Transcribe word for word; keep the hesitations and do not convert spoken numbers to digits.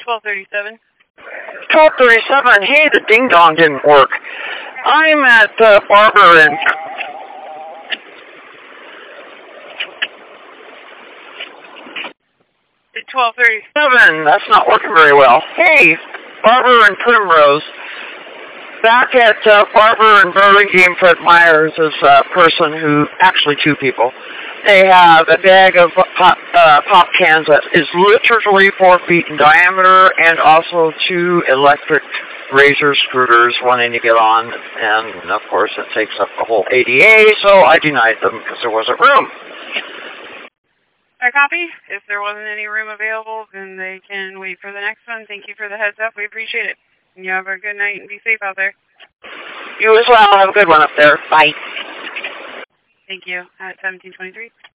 twelve thirty-seven. twelve thirty-seven, hey, the ding-dong didn't work. I'm at uh, Barber and... twelve thirty. Seven, that's not working very well. Hey, Barber and Primrose. Back at uh, Barber and Burlingame, Fred Myers is a person who, actually two people. They have a bag of pop, uh, pop cans that is literally four feet in diameter and also two electric razor scooters wanting to get on. And, of course, it takes up the whole A D A, so I denied them because there wasn't room. I copy. If there wasn't any room available, then they can wait for the next one. Thank you for the heads up. We appreciate it. You have a good night and be safe out there. You as well. Have a good one up there. Bye. Thank you. At seventeen twenty-three.